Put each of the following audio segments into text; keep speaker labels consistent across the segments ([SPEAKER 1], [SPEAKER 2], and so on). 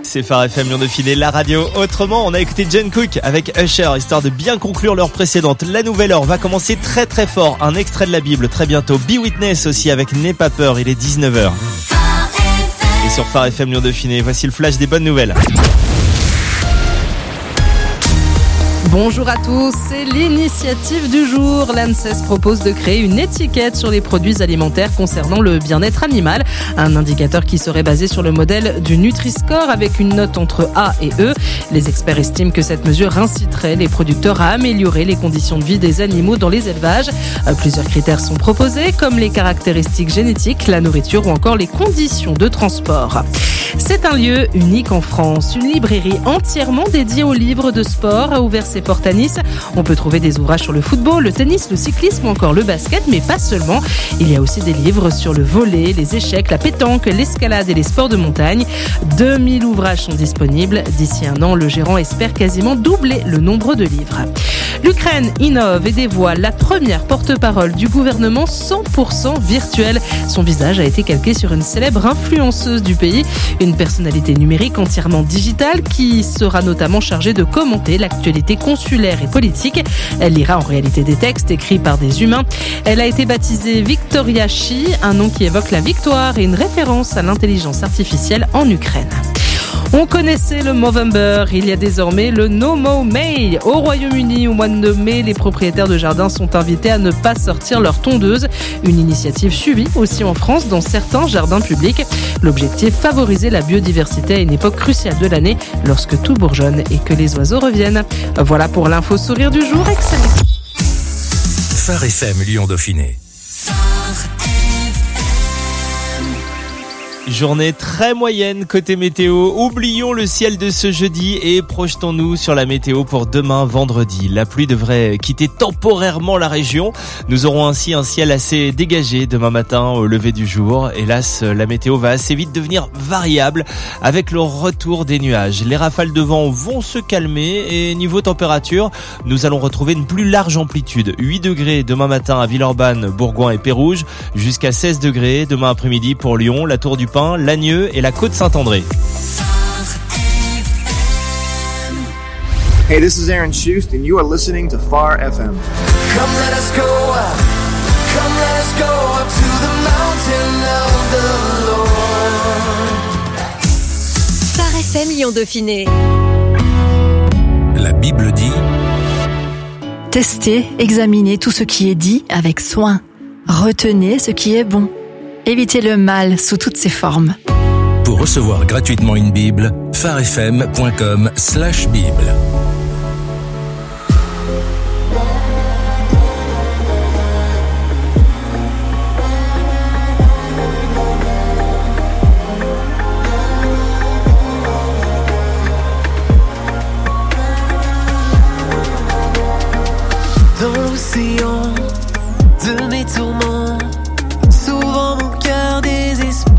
[SPEAKER 1] C'est Phare FM Lyon Dauphiné, la radio. Autrement, on a écouté Jungkook avec Usher, histoire de bien conclure l'heure précédente. La nouvelle heure va commencer très très fort. Un extrait de la Bible très bientôt. Be Witness aussi avec N'aie pas peur, il est 19h. Et sur Phare FM Lyon Dauphiné, voici le flash des bonnes nouvelles.
[SPEAKER 2] Bonjour à tous, c'est l'initiative du jour. L'ANSES propose de créer une étiquette sur les produits alimentaires concernant le bien-être animal. Un indicateur qui serait basé sur le modèle du Nutri-Score avec une note entre A et E. Les experts estiment que cette mesure inciterait les producteurs à améliorer les conditions de vie des animaux dans les élevages. Plusieurs critères sont proposés, comme les caractéristiques génétiques, la nourriture ou encore les conditions de transport. C'est un lieu unique en France. Une librairie entièrement dédiée aux livres de sport a ouvert ses portes à Nice. On peut trouver des ouvrages sur le football, le tennis, le cyclisme ou encore le basket, mais pas seulement. Il y a aussi des livres sur le volley, les échecs, la pétanque, l'escalade et les sports de montagne. 2000 ouvrages sont disponibles. D'ici un an, le gérant espère quasiment doubler le nombre de livres. L'Ukraine innove et dévoile la première porte-parole du gouvernement 100% virtuelle. Son visage a été calqué sur une célèbre influenceuse du pays, une personnalité numérique entièrement digitale qui sera notamment chargée de commenter l'actualité consulaire et politique. Elle lira en réalité des textes écrits par des humains. Elle a été baptisée Victoria Shi, un nom qui évoque la victoire et une référence à l'intelligence artificielle en Ukraine. On connaissait le Movember, il y a désormais le No Mow May. Au Royaume-Uni, au mois de mai, les propriétaires de jardins sont invités à ne pas sortir leur tondeuse. Une initiative suivie aussi en France dans certains jardins publics. L'objectif, favoriser la biodiversité à une époque cruciale de l'année, lorsque tout bourgeonne et que les oiseaux reviennent. Voilà pour l'info sourire du jour. Excellent.
[SPEAKER 3] Phare FM Lyon Dauphiné.
[SPEAKER 1] Journée très moyenne côté météo. Oublions le ciel de ce jeudi et projetons-nous sur la météo pour demain vendredi. La pluie devrait quitter temporairement la région. Nous aurons ainsi un ciel assez dégagé demain matin au lever du jour. Hélas, la météo va assez vite devenir variable avec le retour des nuages. Les rafales de vent vont se calmer et niveau température, nous allons retrouver une plus large amplitude. 8 degrés demain matin à Villeurbanne, Bourgoin et Pérouges, jusqu'à 16 degrés demain après-midi pour Lyon, la Tour du Lagneux et la Côte Saint-André.
[SPEAKER 4] Hey, this is Aaron Schust and you are listening to Phare FM.
[SPEAKER 5] Come let us go up. Come let us go up to the mountain of the Lord.
[SPEAKER 6] Phare FM Lyon Dauphiné.
[SPEAKER 3] La Bible dit:
[SPEAKER 7] Testez, examinez tout ce qui est dit avec soin. Retenez ce qui est bon. Évitez le mal sous toutes ses formes.
[SPEAKER 3] Pour recevoir gratuitement une Bible, pharefm.com/Bible.
[SPEAKER 5] Dans l'océan de mes tourments, souvent mon cœur désespère.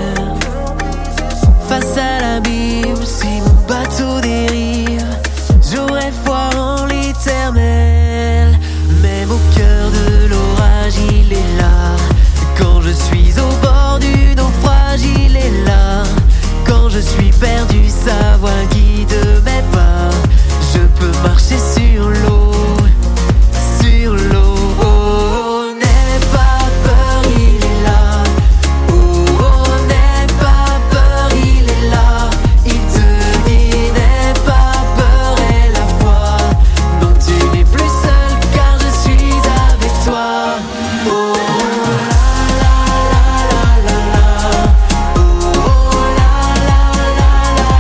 [SPEAKER 5] Face à l'abîme, si mon bateau dérive, j'aurais foi en l'éternel. Même au cœur de l'orage, il est là. Quand je suis au bord du naufrage, il est là. Quand je suis perdu, sa voix guide mes pas. Je peux marcher sur l'eau. Sur l'eau, oh, n'aie pas peur, il est là. Oh, oh, n'aie pas peur, il est là. Il te dit, n'aie pas peur, aie la foi. Non, tu n'es plus seul car je suis avec toi. Oh, la la la la la la. Oh, la la la la la la.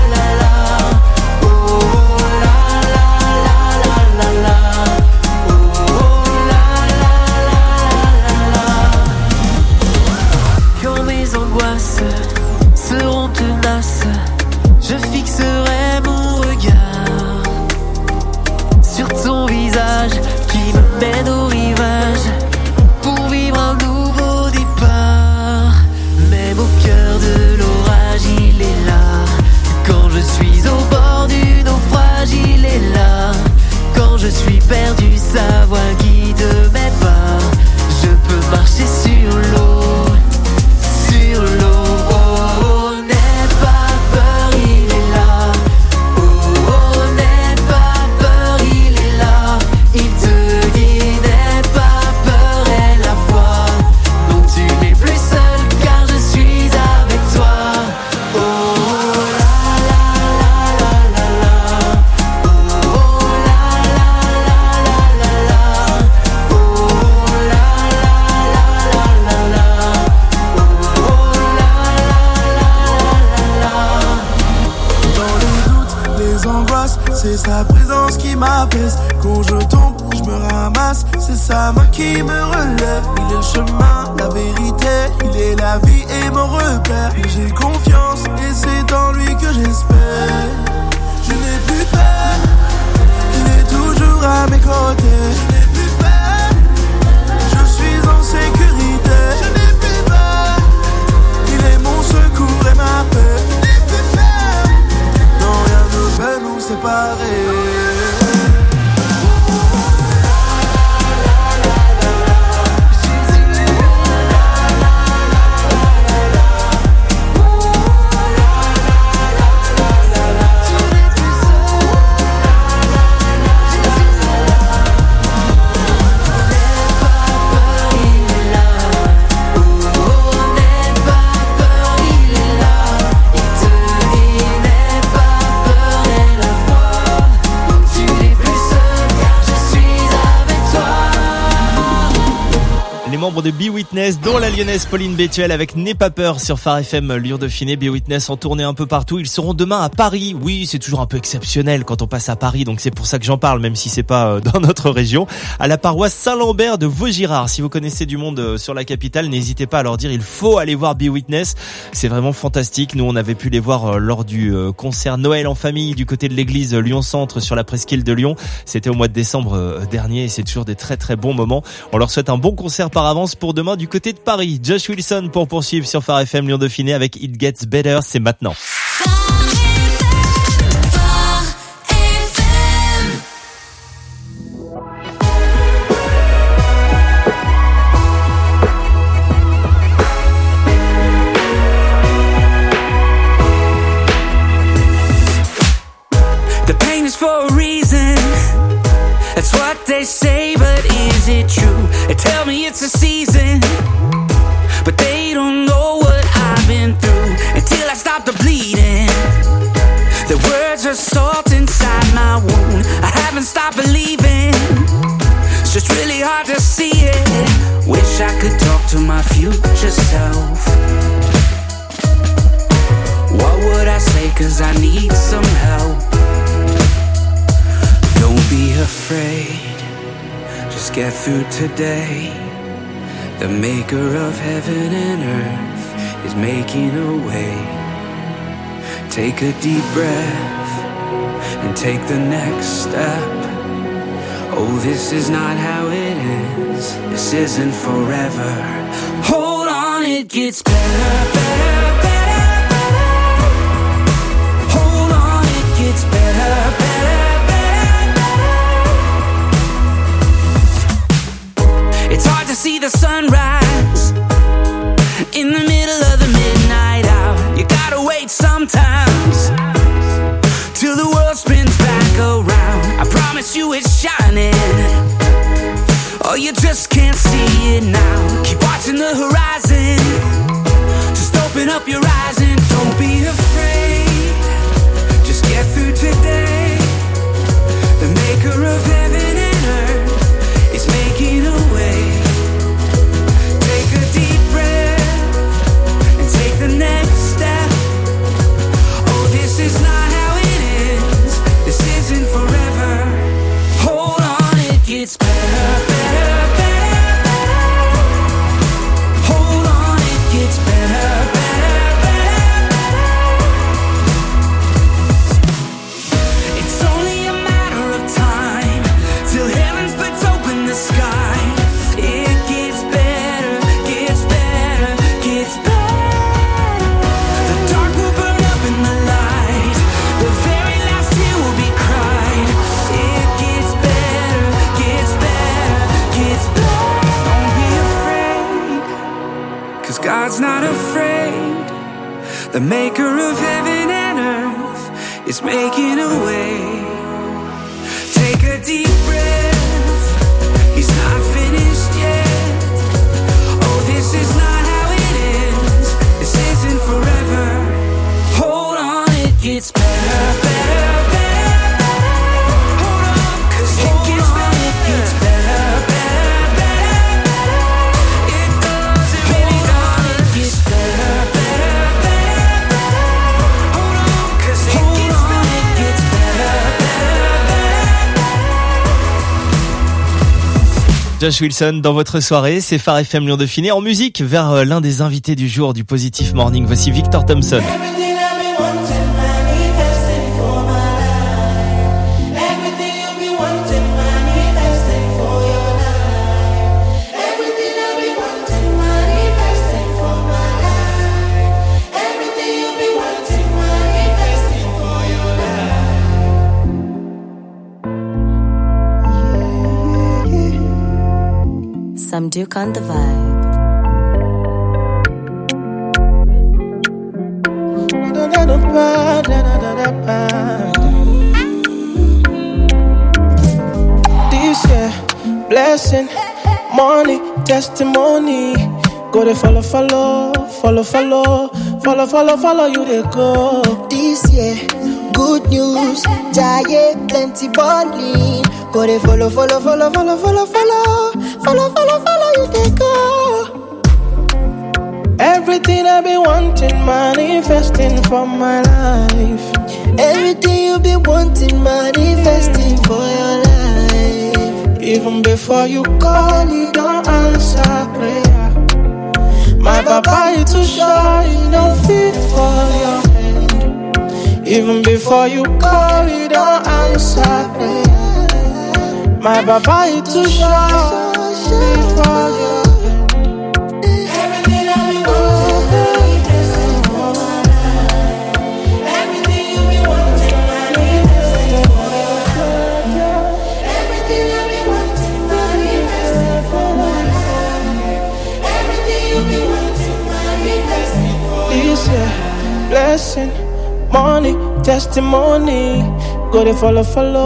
[SPEAKER 8] ramasse, c'est sa présence qui m'apaise. Quand je tombe, je me ramasse, c'est sa main qui me relève. Il est le chemin, la vérité, il est la vie et mon repère. J'ai confiance et c'est dans lui que j'espère. Je n'ai plus peur, il est toujours à mes côtés. Je n'ai plus peur, je suis en sécurité. Je n'ai plus peur, il est mon secours et ma paix. Je n'ai plus peur, non rien ne peut nous séparer.
[SPEAKER 1] Membre de Be Witness, dont la lyonnaise Pauline Bétuel avec N'aie pas peur sur Phare FM Lyon-Dauphiné. Be Witness en tournée un peu partout. Ils seront demain à Paris. Oui, c'est toujours un peu exceptionnel quand on passe à Paris, donc c'est pour ça que j'en parle, même si c'est pas dans notre région. À la paroisse Saint-Lambert de Vaugirard. Si vous connaissez du monde sur la capitale, n'hésitez pas à leur dire, il faut aller voir Be Witness. C'est vraiment fantastique. Nous, on avait pu les voir lors du concert Noël en famille du côté de l'église Lyon-Centre sur la presqu'île de Lyon. C'était au mois de décembre dernier et c'est toujours des très très bons moments. On leur souhaite un bon concert par avance pour demain du côté de Paris. Josh Wilson pour poursuivre sur Phare FM Lyon-Dauphiné avec It Gets Better, c'est maintenant.
[SPEAKER 9] The pain is for a reason. That's what they say, but is it true? They tell me it's a season, but they don't know what I've been through until I stop the bleeding. The words are salt inside my wound. I haven't stopped believing. It's just really hard to see it. Wish I could talk to my future self. What would I say? 'Cause I need some help. Don't be afraid, just get through today. The maker of heaven and earth is making a way. Take a deep breath and take the next step. Oh, this is not how it ends. This isn't forever. Hold on, it gets better, better, better, better. Hold on, it gets better, better. It's hard to see the sunrise in the middle of the midnight hour. You gotta wait sometimes till the world spins back around. I promise you it's shining. Oh, you just can't see it now. Keep watching the horizon. Just open up your eyes and don't be afraid. Just get through today. The maker of heaven and earth is making a way. Take a deep breath and take the next step. Oh, this is not how it ends. This isn't forever. Hold on, it gets better, better, better, better. Hold on, it gets better, better, better, better. It's only a matter of time till heaven splits open the sky. It gets better, gets better, gets better. The dark will burn up in the light. The very last tear will be cried. It gets better, gets better, gets better. Don't be afraid, 'cause God's not afraid. The maker of heaven and earth is making a way. Take a deep breath. He's not finished yet. Oh, this is not how it ends. This isn't forever. Hold on, it gets better, better, better, better. Hold on, 'cause it gets better. It gets better, better, better, better. It does, it really does. It gets better, better, better, better. Hold on, 'cause it gets better. It gets better, better.
[SPEAKER 1] Josh Wilson dans votre soirée, c'est Phare FM Lyon Dauphiné. En musique, vers l'un des invités du jour du Positive Morning, voici Victor Thompson.
[SPEAKER 6] Some Duke on the vibe.
[SPEAKER 8] This year, blessing, money, testimony. Go to follow, you they go.
[SPEAKER 10] This year, good news, giant, plenty balling. Go to follow, you they go.
[SPEAKER 8] Everything I've been wanting, manifesting for my life.
[SPEAKER 10] Everything you've been wanting, manifesting for your life.
[SPEAKER 8] Even before you call, you don't answer prayer. My papa is too shy, you don't fit for your hand. Even before you call, you don't answer prayer. My papa is too shy for your hand. Everything I've been manifesting for my life. Everything you've been wanting, manifesting for your life. Everything I've been wanting, manifesting for my life. Everything you've been wanting, manifesting for your life. This year, blessing, money, testimony. Go to follow,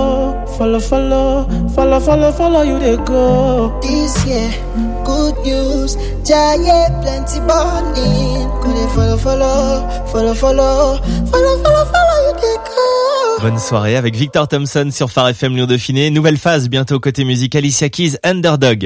[SPEAKER 8] you they go.
[SPEAKER 10] This year, good news, giant, plenty balling. Go to follow, you they go.
[SPEAKER 1] Bonne soirée avec Victor Thompson sur Phare FM Lyon Dauphiné. Nouvelle phase bientôt côté musique, Alicia Keys, Underdog.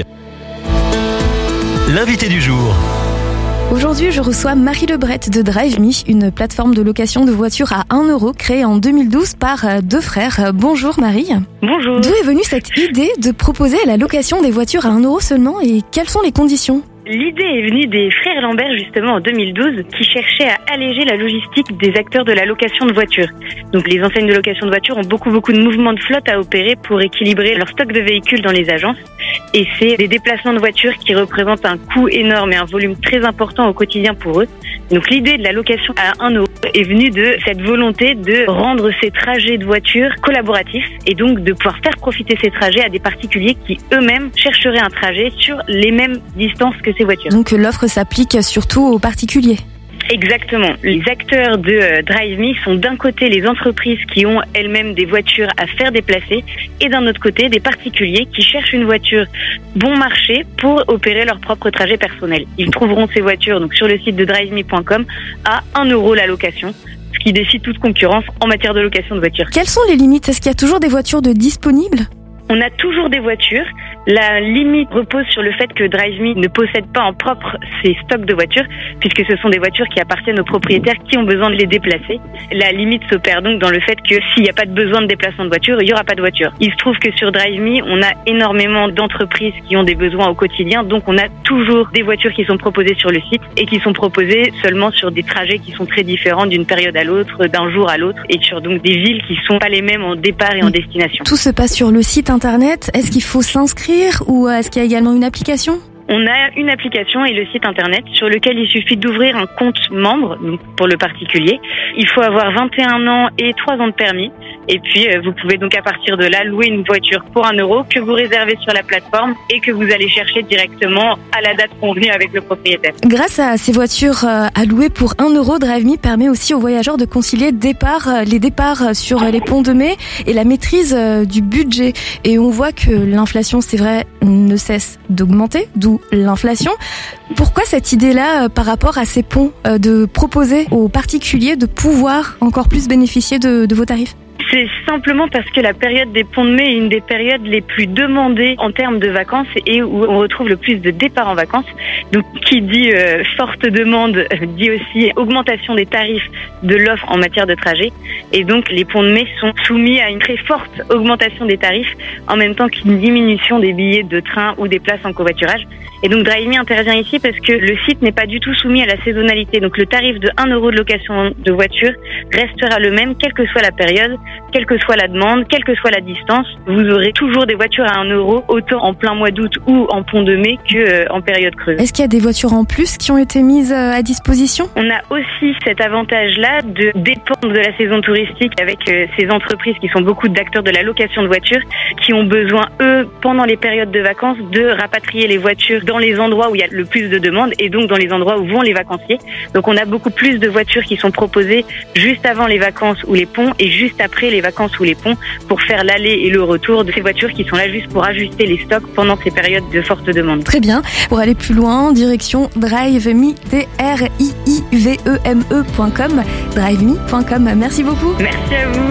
[SPEAKER 3] L'invité du jour.
[SPEAKER 7] Aujourd'hui, je reçois Marie Lebret de Drive Me, une plateforme de location de voitures à 1 euro créée en 2012 par deux frères. Bonjour Marie.
[SPEAKER 11] Bonjour.
[SPEAKER 7] D'où est venue cette idée de proposer la location des voitures à 1 euro seulement et quelles sont les conditions ?
[SPEAKER 11] L'idée est venue des frères Lambert justement en 2012 qui cherchaient à alléger la logistique des acteurs de la location de voitures. Donc les enseignes de location de voitures ont beaucoup de mouvements de flotte à opérer pour équilibrer leur stock de véhicules dans les agences. Et c'est des déplacements de voitures qui représentent un coût énorme et un volume très important au quotidien pour eux. Donc l'idée de la location à 1 euro est venue de cette volonté de rendre ces trajets de voitures collaboratifs et donc de pouvoir faire profiter ces trajets à des particuliers qui eux-mêmes chercheraient un trajet sur les mêmes distances que ces voitures.
[SPEAKER 7] Donc l'offre s'applique surtout aux particuliers.
[SPEAKER 11] Exactement. Les acteurs de Drive Me sont d'un côté les entreprises qui ont elles-mêmes des voitures à faire déplacer et d'un autre côté des particuliers qui cherchent une voiture bon marché pour opérer leur propre trajet personnel. Ils trouveront ces voitures donc sur le site de driveme.com à 1 euro la location, ce qui défie toute concurrence en matière de location de voitures.
[SPEAKER 7] Quelles sont les limites ? Est-ce qu'il y a toujours des voitures de disponibles ?
[SPEAKER 11] On a toujours des voitures. La limite repose sur le fait que Drive Me ne possède pas en propre ses stocks de voitures, puisque ce sont des voitures qui appartiennent aux propriétaires qui ont besoin de les déplacer. La limite s'opère donc dans le fait que s'il n'y a pas de besoin de déplacement de voiture, il n'y aura pas de voiture. Il se trouve que sur Drive Me, on a énormément d'entreprises qui ont des besoins au quotidien, donc on a toujours des voitures qui sont proposées sur le site et qui sont proposées seulement sur des trajets qui sont très différents d'une période à l'autre, d'un jour à l'autre, et sur donc des villes qui sont pas les mêmes en départ et en destination.
[SPEAKER 7] Tout se passe sur le site internet. Est-ce qu'il faut s'inscrire ou est-ce qu'il y a également une application ?
[SPEAKER 11] On a une application et le site internet sur lequel il suffit d'ouvrir un compte membre pour le particulier. Il faut avoir 21 ans et 3 ans de permis. Et puis, vous pouvez donc à partir de là louer une voiture pour 1 euro que vous réservez sur la plateforme et que vous allez chercher directement à la date convenue avec le propriétaire.
[SPEAKER 7] Grâce à ces voitures à louer pour 1 euro, Drive Me permet aussi aux voyageurs de concilier les départs sur les ponts de mai et la maîtrise du budget. Et on voit que l'inflation, c'est vrai, ne cesse d'augmenter, d'où l'inflation. Pourquoi cette idée-là par rapport à ces ponts de proposer aux particuliers de pouvoir encore plus bénéficier de vos tarifs ?
[SPEAKER 11] C'est simplement parce que la période des ponts de mai est une des périodes les plus demandées en termes de vacances et où on retrouve le plus de départs en vacances. Donc, qui dit forte demande dit aussi augmentation des tarifs de l'offre en matière de trajet. Et donc, les ponts de mai sont soumis à une très forte augmentation des tarifs en même temps qu'une diminution des billets de train ou des places en covoiturage. Et donc, Drive Me intervient ici parce que le site n'est pas du tout soumis à la saisonnalité. Donc, le tarif de 1 € de location de voiture restera le même, quelle que soit la période, quelle que soit la demande, quelle que soit la distance. Vous aurez toujours des voitures à 1 €, autant en plein mois d'août ou en pont de mai qu'en période creuse.
[SPEAKER 7] Est-ce qu'il y a des voitures en plus qui ont été mises à disposition?
[SPEAKER 11] On a aussi cet avantage-là de dépendre de la saison touristique avec ces entreprises qui sont beaucoup d'acteurs de la location de voitures qui ont besoin, eux, pendant les périodes de vacances, de rapatrier les voitures dans les endroits où il y a le plus de demandes et donc dans les endroits où vont les vacanciers. Donc on a beaucoup plus de voitures qui sont proposées juste avant les vacances ou les ponts et juste après les vacances ou les ponts pour faire l'aller et le retour de ces voitures qui sont là juste pour ajuster les stocks pendant ces périodes de forte demande.
[SPEAKER 7] Très bien. Pour aller plus loin, direction driveme, driveme.com, driveme.com. Merci beaucoup.
[SPEAKER 11] Merci à vous.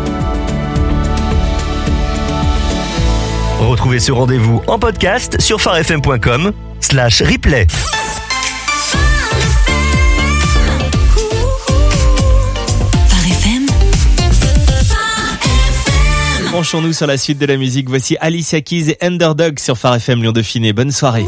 [SPEAKER 12] Retrouvez ce rendez-vous en podcast sur farfm.com/replay.
[SPEAKER 1] Penchons-nous sur la suite de la musique. Voici Alicia Keys et Underdog sur Phare FM Lyon Dauphiné. Bonne soirée.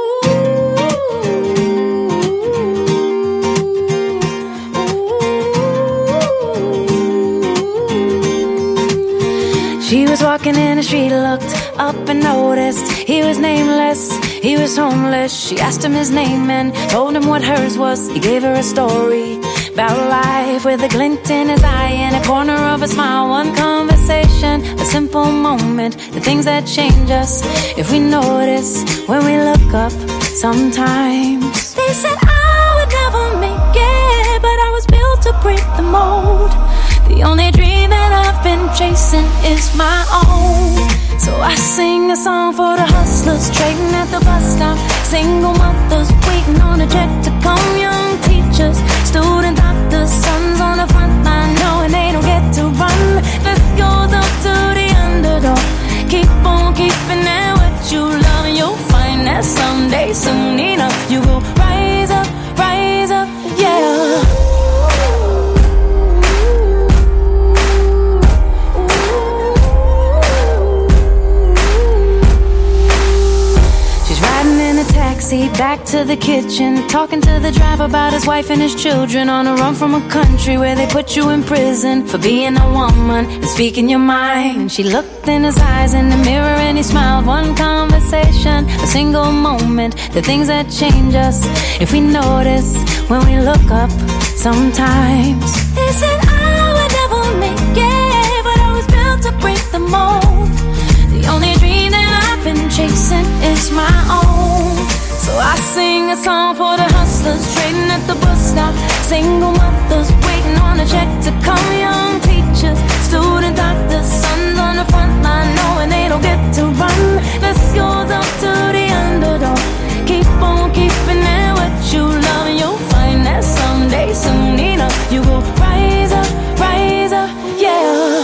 [SPEAKER 13] She was walking in the street, looked up and noticed he was nameless, he was homeless. She asked him his name and told him what hers was. He gave her a story about life with a glint in his eye and a corner of a smile. One conversation, a simple moment, the things that change us if we notice when we look up sometimes. They said I would never make it, but I was built to break the mold. The only dream that I've been chasing is my own. So I sing a song for the hustlers trading at the bus stop, single mothers waiting on a check to come, young teachers, student doctors, sons on the front line knowing they don't get to run. This goes up to the underdog. Keep on keeping at what you love and you'll find that someday, soon enough, you will rise up, yeah. Taxi back to the kitchen, talking to the driver about his wife and his children, on a run from a country where they put you in prison for being a woman and speaking your mind. And she looked in his eyes in the mirror and he smiled. One conversation, a single moment, the things that change us if we notice when we look up sometimes. They said I would never make it, but I was built to break the mold. The only dream that I've been chasing is my own. So I sing a song for the hustlers trading at the bus stop, single mothers waiting on a check to come, young teachers, student doctors, sons on the front line knowing they don't get to run. This goes up to the underdog. Keep on keeping at what you love and you'll find that someday, soon enough, you will rise up, yeah.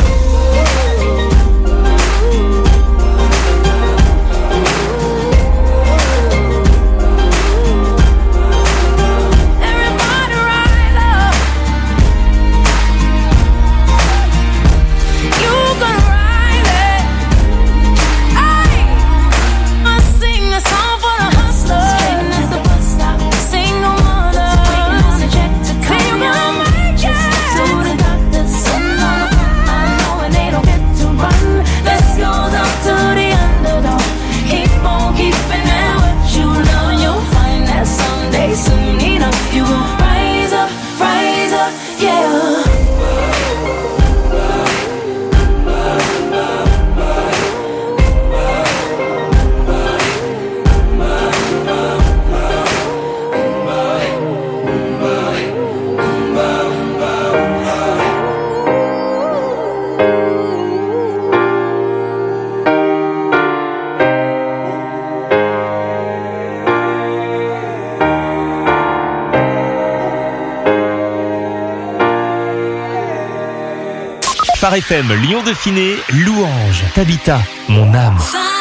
[SPEAKER 1] Phare FM, Lyon Dauphiné, Louange, Tabitha, mon âme.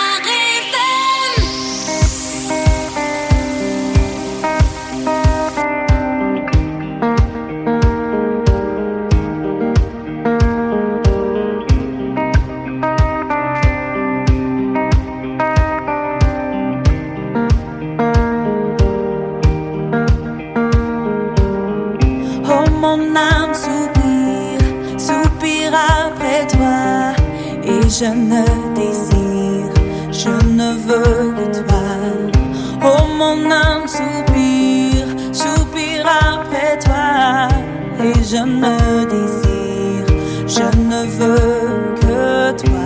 [SPEAKER 14] Oh mon âme soupire après toi, et je ne désire, je ne veux que toi. Oh mon âme soupire après toi, et je ne désire, je ne veux que toi.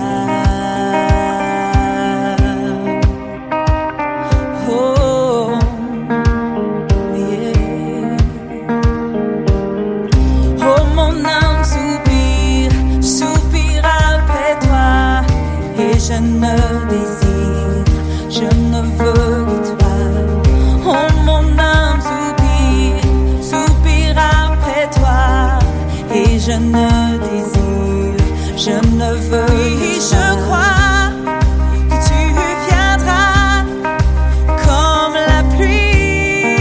[SPEAKER 14] Oh, yeah. Oh mon âme soupire après toi, et je ne désire, je ne veux que toi. Oh mon âme soupire après toi, et je ne désire, je ne veux que toi. Je crois que tu viendras comme la pluie.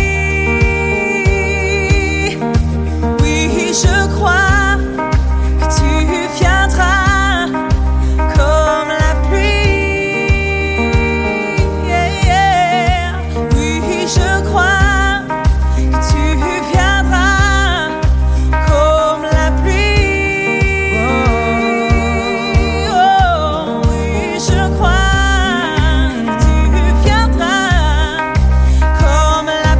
[SPEAKER 14] Oui, je crois que tu viendras comme la pluie. Yeah, yeah. Oui, je crois que tu viendras comme la pluie. Oh, oui, je crois que tu viendras comme la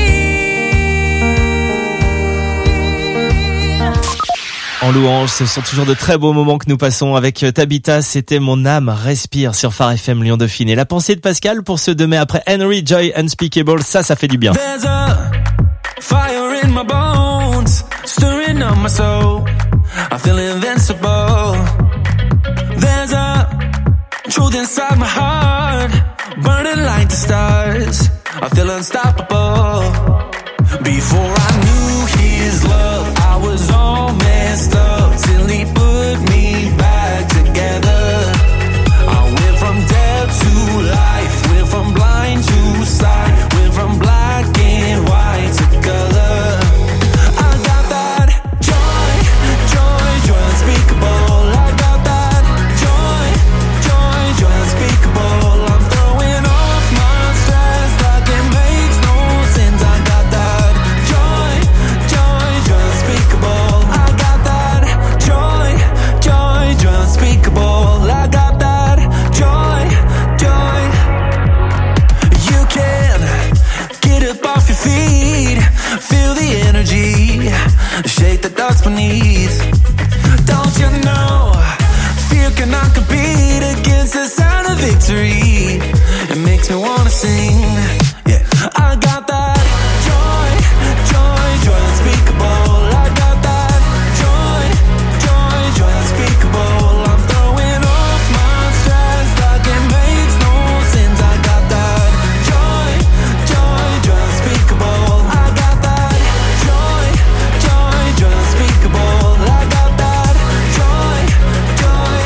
[SPEAKER 14] pluie.
[SPEAKER 1] En louange, ce sont toujours de très beaux moments que nous passons avec Tabitha. C'était Mon âme respire sur Phare FM Lyon Dauphiné. La pensée de Pascal pour ce 2 mai après Henry Joy Unspeakable, ça fait du bien.
[SPEAKER 9] There's a fire in my bones, stirring up my soul. I feel invincible. There's a truth inside my heart, burning like the stars. I feel unstoppable. Before I knew his love, I was all messed up till he put me back together. I went from death to life, went from blind to sight, went from black and white to color. I got that joy, joy, joy unspeakable. I got that joy, joy, joy unspeakable. I'm throwing off my stress like it makes no sense. I got that joy, joy, joy unspeakable. I got that joy, joy, joy unspeakable. I got that joy, joy. You can get up off your feet, feel the energy, shake the dust beneath. Don't you know, fear cannot compete against the sound of victory. It makes me wanna sing. Yeah, I got that joy, joy, joy unspeakable. I got that joy, joy, joy unspeakable. I'm throwing off my stress like it makes no sense. I got that joy, joy, joy unspeakable. I got that joy, joy, joy unspeakable. I got that joy, joy.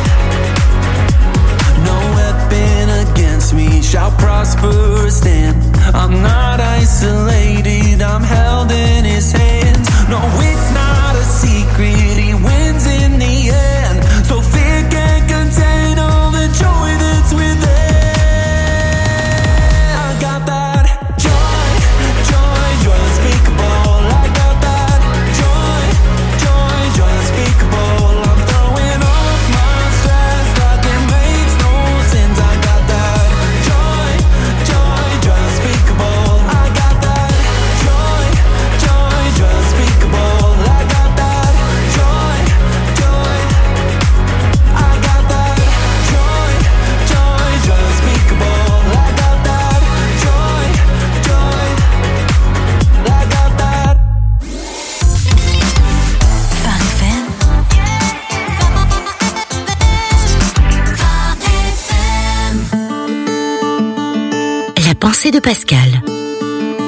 [SPEAKER 9] No weapon against me shall prosper or stand. I'm not isolated, I'm held in his hands. No, it's not a secret, he wins in the end. So fear can't contain all the joy that's within. I got that joy, joy, joy unspeakable. I got that joy, joy, joy unspeakable. I'm throwing off my stress like it makes no sense. I got that joy, joy, joy unspeakable. I got that joy, joy, joy unspeakable. I got that joy, joy. I got that joy, joy, joy unspeakable. I got that joy, joy. I got that.
[SPEAKER 13] Phare FM. La pensée de Pascal.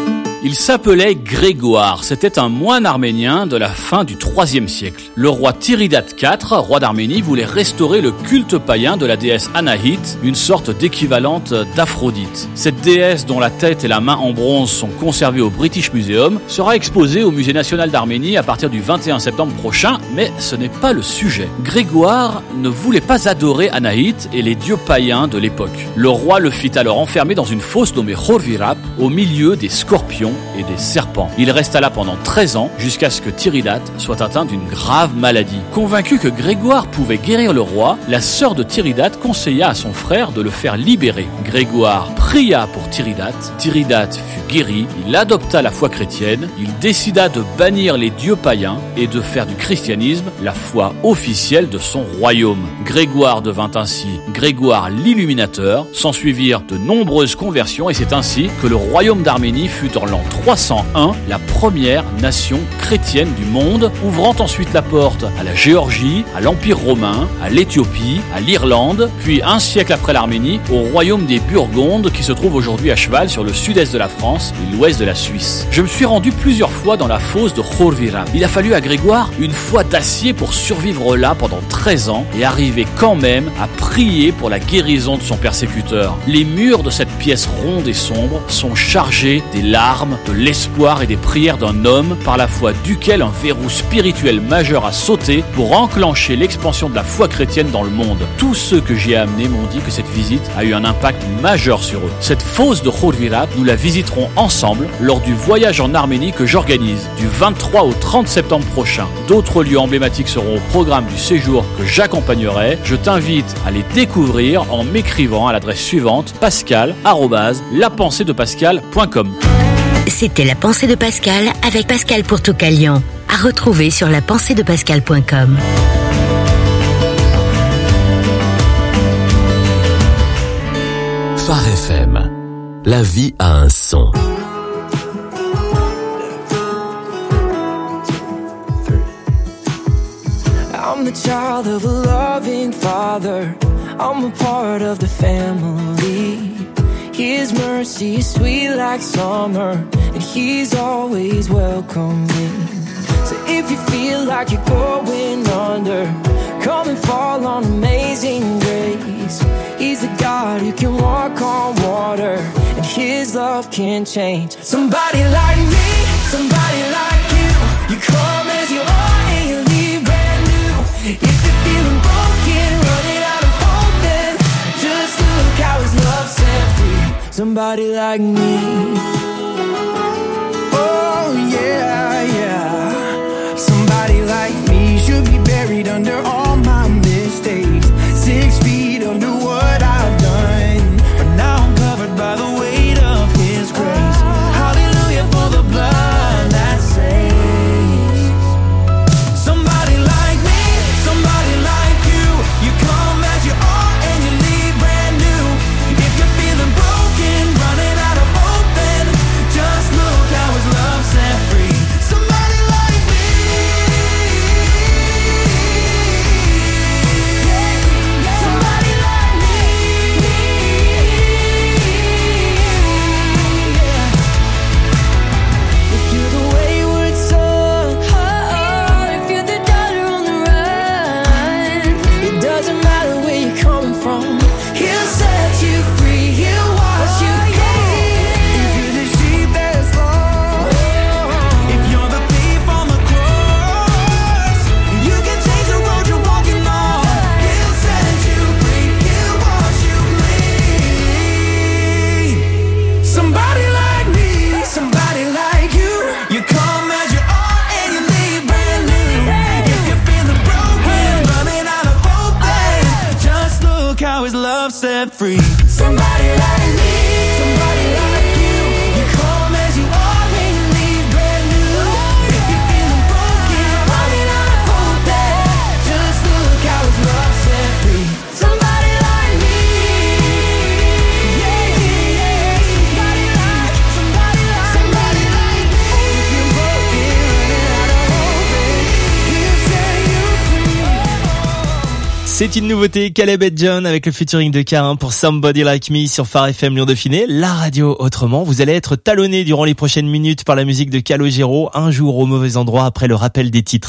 [SPEAKER 15] Il s'appelait Grégoire, c'était un moine arménien de la fin du IIIe siècle. Le roi Tiridate IV, roi d'Arménie, voulait restaurer le culte païen de la déesse Anahit, une sorte d'équivalente d'Aphrodite. Cette déesse, dont la tête et la main en bronze sont conservées au British Museum, sera exposée au Musée national d'Arménie à partir du 21 septembre prochain, mais ce n'est pas le sujet. Grégoire ne voulait pas adorer Anahit et les dieux païens de l'époque. Le roi le fit alors enfermer dans une fosse nommée Khorvirap, au milieu des scorpions et des serpents. Il resta là pendant 13 ans, jusqu'à ce que Tiridate soit atteint d'une grave maladie. Convaincu que Grégoire pouvait guérir le roi, la sœur de Tiridate conseilla à son frère de le faire libérer. Grégoire pria pour Tiridate. Tiridate fut guéri, il adopta la foi chrétienne, il décida de bannir les dieux païens et de faire du christianisme la foi officielle de son royaume. Grégoire devint ainsi Grégoire l'Illuminateur. S'ensuivirent de nombreuses conversions et c'est ainsi que le royaume d'Arménie fut en l'an 301 la première nation chrétienne du monde, ouvrant ensuite la porte à la Géorgie, à l'Empire romain, à l'Éthiopie, à l'Irlande, puis un siècle après l'Arménie, au royaume des Burgondes qui se trouve aujourd'hui à cheval sur le sud-est de la France et l'ouest de la Suisse. Je me suis rendu plusieurs fois dans la fosse de Khorvirap. Il a fallu à Grégoire une foi d'acier pour survivre là pendant 13 ans et arriver quand même à prier pour la guérison de son persécuteur. Les murs de cette pièce ronde et sombre sont chargés des larmes, de l'espoir et des prières d'un homme par la foi duquel un verrou spirituel majeur a sauté pour enclencher l'expansion de la foi chrétienne dans le monde. Tous ceux que j'y ai amenés m'ont dit que cette visite a eu un impact majeur sur eux. Cette fosse de Khorvirap, nous la visiterons ensemble lors du voyage en Arménie que j'organise du 23 au 30 septembre prochain. D'autres lieux emblématiques seront au programme du séjour que j'accompagnerai. Je t'invite à les découvrir en m'écrivant à l'adresse suivante pascal@lapenseedepascal.com.
[SPEAKER 16] C'était La Pensée de Pascal avec Pascal Pourtoukalian. À retrouver sur lapenseedepascal.com.
[SPEAKER 17] Phare FM. La vie a un son.
[SPEAKER 5] I'm the child of a loving father. I'm a part of the family. His mercy is sweet like summer, and He's always welcoming. So if you feel like you're going under, come and fall on Amazing Grace. He's the God who can walk on water, and His love can change. Somebody like me, somebody like you. You come as you are and you leave brand new. If you're feeling broken, running out of hope, then just look how His love set free. Somebody like me.
[SPEAKER 8] Oh yeah, yeah. Somebody like me should be buried under all my mistakes. 6 feet under what I've done, but now I'm covered by the weight of His grace. Hallelujah for the blood that saves. Somebody like me, somebody like you. You come as you are and you leave brand new. If you're feeling broken, running out of hope, then just look how His love set free. Somebody like me. Somebody like me. If you're the wayward son,
[SPEAKER 5] If you're the daughter on the run, it doesn't matter where you're coming from. He'll set you free, He'll wash you clean.
[SPEAKER 8] If you're the sheep that's lost, if you're the thief on the cross, you can change the road you're walking on. He'll set you free, He'll wash you clean. Somebody like me, somebody like you. You come as you are and you leave brand new. If you're feeling broken, running out of hope, then just look how His love set free. Somebody like me, somebody like you. You come as you are and you leave brand new. If you're feeling broken, running out of hope, then just look how His love set free. Somebody like me. Yeah, yeah, yeah. Somebody like me. If you're broken, running out of hope, then He'll set you free.
[SPEAKER 1] C'est une nouveauté, Caleb et John avec le featuring de Carin pour Somebody Like Me sur Phare FM Lyon Dauphiné, la radio autrement. Vous allez être talonné durant les prochaines minutes par la musique de Calogero, un jour au mauvais endroit après le rappel des titres.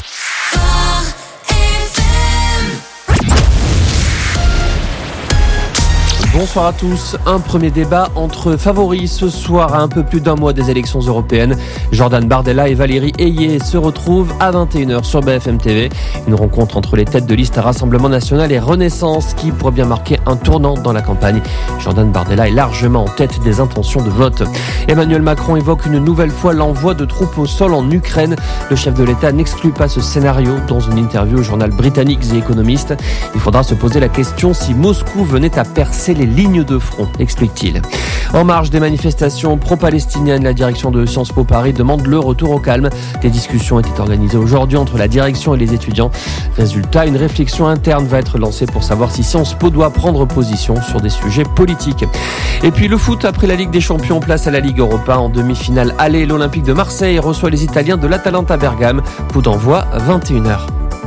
[SPEAKER 18] Bonsoir à tous. Un premier débat entre favoris ce soir à un peu plus d'un mois des élections européennes. Jordan Bardella et Valérie Ayé se retrouvent à 21h sur BFM TV. Une rencontre entre les têtes de liste à Rassemblement National et Renaissance qui pourrait bien marquer un tournant dans la campagne. Jordan Bardella est largement en tête des intentions de vote. Emmanuel Macron évoque une nouvelle fois l'envoi de troupes au sol en Ukraine. Le chef de l'État n'exclut pas ce scénario dans une interview au journal britannique The Economist. Il faudra se poser la question si Moscou venait à percer les lignes de front, explique-t-il. En marge des manifestations pro-palestiniennes, la direction de Sciences Po Paris demande le retour au calme. Des discussions étaient organisées aujourd'hui entre la direction et les étudiants. Résultat, une réflexion interne va être lancée pour savoir si Sciences Po doit prendre position sur des sujets politiques. Et puis le foot, après la Ligue des Champions, place à la Ligue Europa. En demi-finale aller, l'Olympique de Marseille reçoit les Italiens de l'Atalanta Bergame. Coup d'envoi 21h.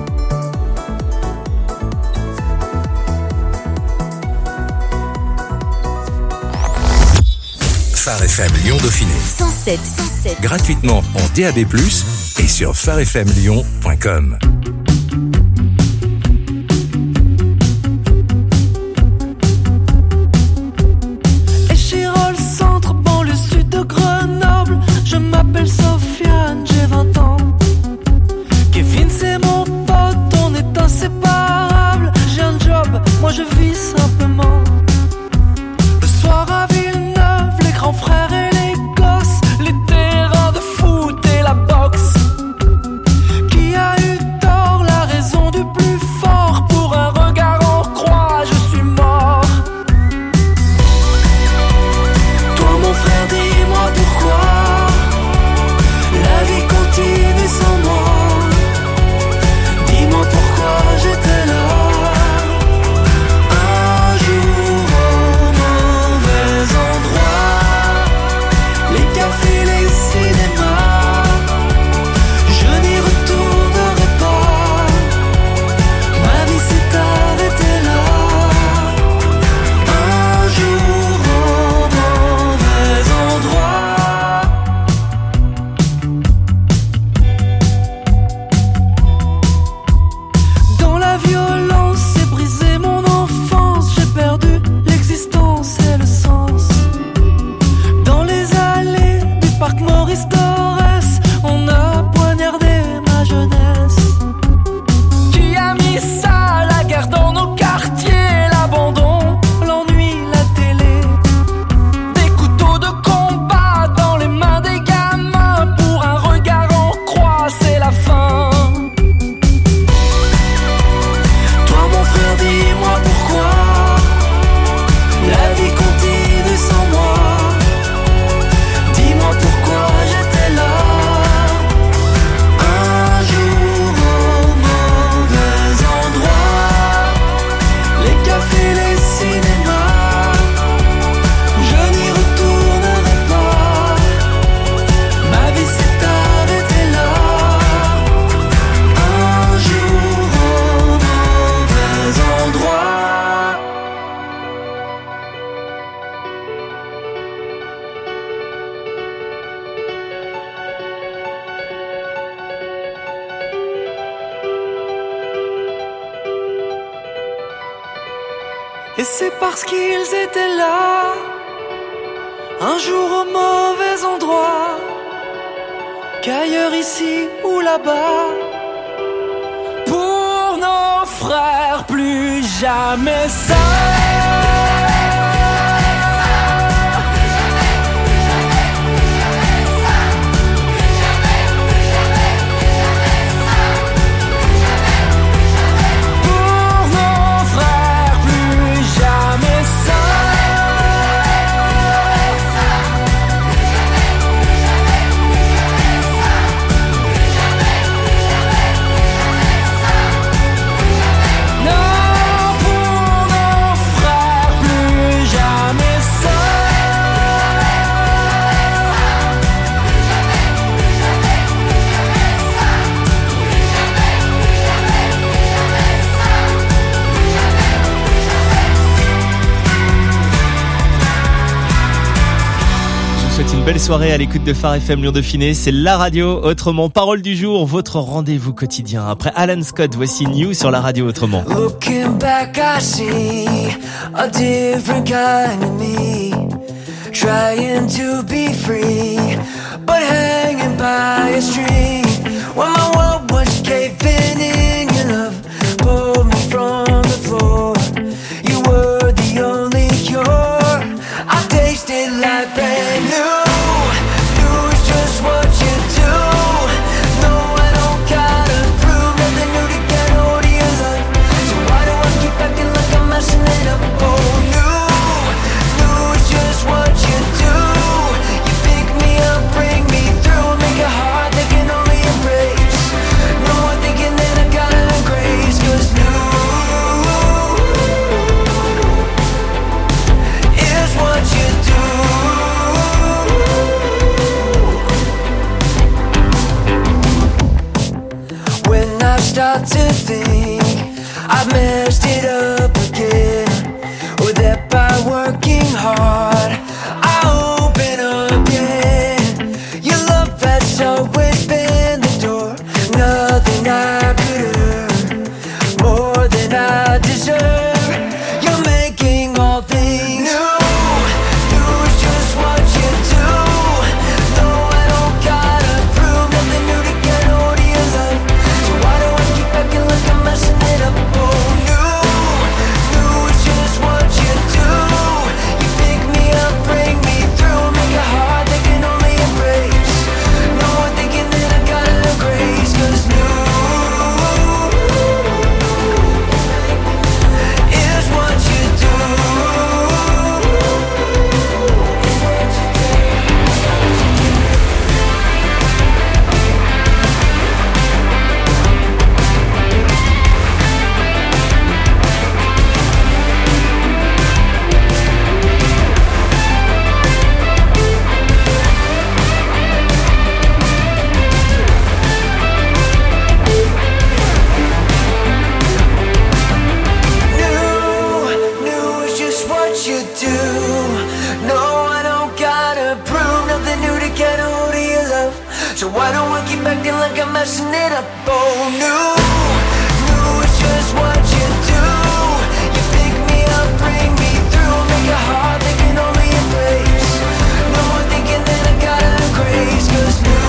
[SPEAKER 3] Phare FM Lyon Dauphiné
[SPEAKER 16] 107.
[SPEAKER 3] gratuitement en DAB+, et sur pharefmlyon.com.
[SPEAKER 8] Échirol, centre, banlieue sud de Grenoble. Je m'appelle Sofiane, j'ai 20 ans. Kevin, c'est mon pote, on est inséparables. J'ai un job, moi je vis simplement. Le soir à Villeneuve, les grands frères et les gosses, les terrains de foot et la boxe. Qui a eu tort, la raison du plus fort? Pour un regard en croix, je suis mort. Toi mon frère, dis-moi pourquoi la vie continue sans moi. Dis-moi pourquoi j'étais là. Un jour au mauvais endroit, les cafés, les cinémas, je n'y retournerai pas. Ma vie s'est arrêtée là. Un jour au mauvais endroit. Dans la violence, c'est brisé mon enfance. J'ai perdu l'existence et le sens. Dans les allées du parc Maurice Torres, on a poignardé ma jeunesse. Qui a mis ça, la guerre dans nos quartiers, l'abandon, l'ennui, la télé. Des couteaux de combat dans les mains des gamins. Pour un regard en croix, c'est la fin. Toi mon frère, dis-moi pourquoi la vie continue sans moi. Dis-moi pourquoi j'étais là. Un jour au mauvais endroit, les cafés, les cinémas, je n'y retournerai pas. Ma vie s'est arrêtée là. Un jour au mauvais endroit. Et c'est parce qu'ils étaient là, un jour au mauvais endroit, qu'ailleurs ici ou là-bas, pour nos frères plus jamais seuls. Pour nos frères plus jamais seuls. Non, pour nos frères.
[SPEAKER 1] souhaite une belle soirée à l'écoute de Phare FM Lyon Dauphiné. C'est la radio Autrement. Parole du jour, votre rendez-vous quotidien. Après Alan Scott, voici New sur la radio Autrement.
[SPEAKER 5] Looking back, I see a different kind of me, trying to be free, but hanging by a string. When my world was caving in, your love pulled me from the floor. You were the only cure. I tasted like brand new. New is just what you do. No, I don't gotta prove nothing new to get hold of your love. So why do I keep acting like I'm messing it up? Oh, new is just what you do. You pick me up, bring me through, make a heart that can only embrace. No more thinking that I got it in grace, 'cause new is what you do. When I start to think I've messed it up again, or that by working hard I open up again. Your love has always been the door, nothing I could earn, more than I deserve. You're making all things new. New is just what you do. No, I don't gotta prove nothing new to get hold of your love. So why do I keep acting like I'm messing it up? Oh, new is just what you do. You pick me up, bring me through, make a heart that can only embrace. No one thinking that I got a little grace, 'cause new is what you do. New is just what you do. No, I don't gotta prove nothing new to get hold of your love. So why don't I keep acting like I'm messing it up? Oh, new is just what you do. You pick me up, bring me through, make a heart that can only embrace. No one thinking that I got a little grace, 'cause new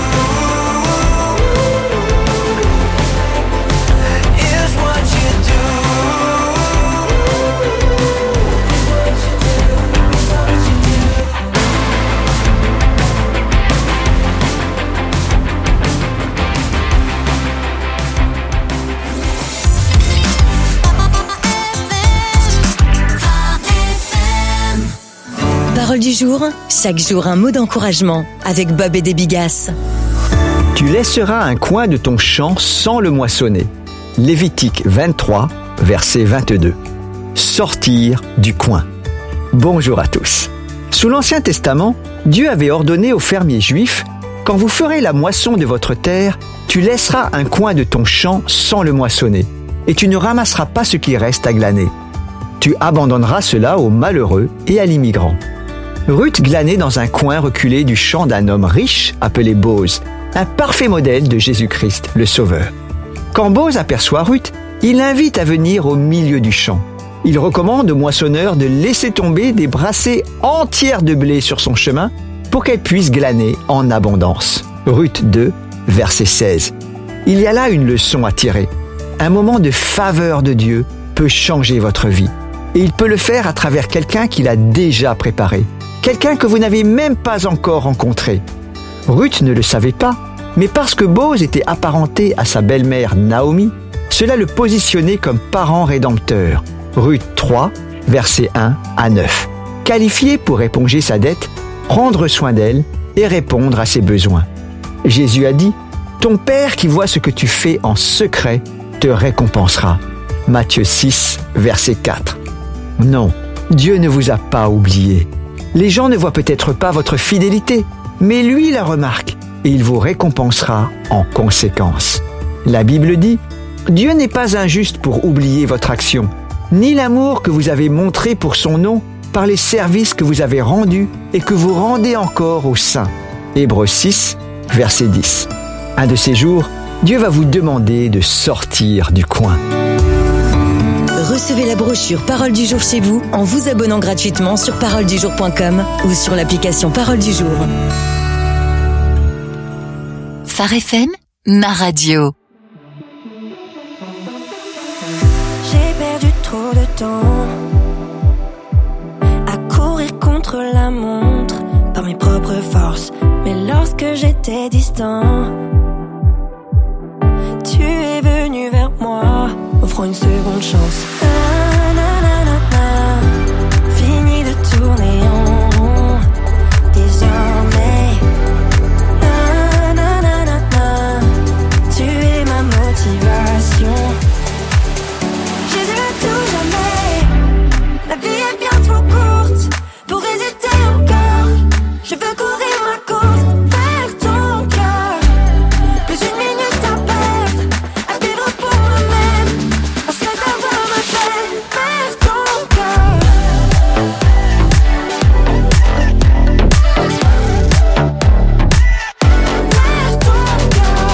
[SPEAKER 5] is what you do.
[SPEAKER 16] Parole du jour, chaque jour un mot d'encouragement avec Bob et des Bigasses.
[SPEAKER 19] Tu laisseras un coin de ton champ sans le moissonner. Lévitique 23, verset 22. Sortir du coin. Bonjour à tous. Sous l'Ancien Testament, Dieu avait ordonné aux fermiers juifs: quand vous ferez la moisson de votre terre, tu laisseras un coin de ton champ sans le moissonner, et tu ne ramasseras pas ce qui reste à glaner. Tu abandonneras cela aux malheureux et à l'immigrant. Ruth glanait dans un coin reculé du champ d'un homme riche appelé Boz, un parfait modèle de Jésus-Christ, le Sauveur. Quand Boz aperçoit Ruth, il l'invite à venir au milieu du champ. Il recommande au moissonneur de laisser tomber des brassées entières de blé sur son chemin pour qu'elle puisse glaner en abondance. Ruth 2, verset 16. Il y a là une leçon à tirer. Un moment de faveur de Dieu peut changer votre vie. Et il peut le faire à travers quelqu'un qu'il a déjà préparé. Quelqu'un que vous n'avez même pas encore rencontré. Ruth ne le savait pas, mais parce que Boz était apparenté à sa belle-mère Naomi, cela le positionnait comme parent rédempteur. Ruth 3, versets 1 à 9. Qualifié pour éponger sa dette, prendre soin d'elle et répondre à ses besoins. Jésus a dit: « Ton Père qui voit ce que tu fais en secret te récompensera. » Matthieu 6, verset 4. Non, Dieu ne vous a pas oublié. Les gens ne voient peut-être pas votre fidélité, mais lui la remarque et il vous récompensera en conséquence. La Bible dit: Dieu n'est pas injuste pour oublier votre action, ni l'amour que vous avez montré pour son nom par les services que vous avez rendus et que vous rendez encore aux saints. Hébreux 6, verset 10. Un de ces jours, Dieu va vous demander de sortir du coin.
[SPEAKER 16] Recevez la brochure Parole du jour chez vous en vous abonnant gratuitement sur paroledujour.com ou sur l'application Parole du jour. Phare FM, ma radio.
[SPEAKER 13] J'ai perdu trop de temps à courir contre la montre par mes propres forces. Mais lorsque j'étais distant, tu es venu vers moi, offrant une seconde chance. Fini de tourner en rond, désormais. Tu es ma motivation. Jésus, à tout jamais. La vie est bien trop courte pour hésiter encore. Je veux courir ma course vers ton cœur. Plus une minute à perdre, à vivre pour moi-même. Parce que ta voix m'appelle vers ton cœur. Vers ton cœur.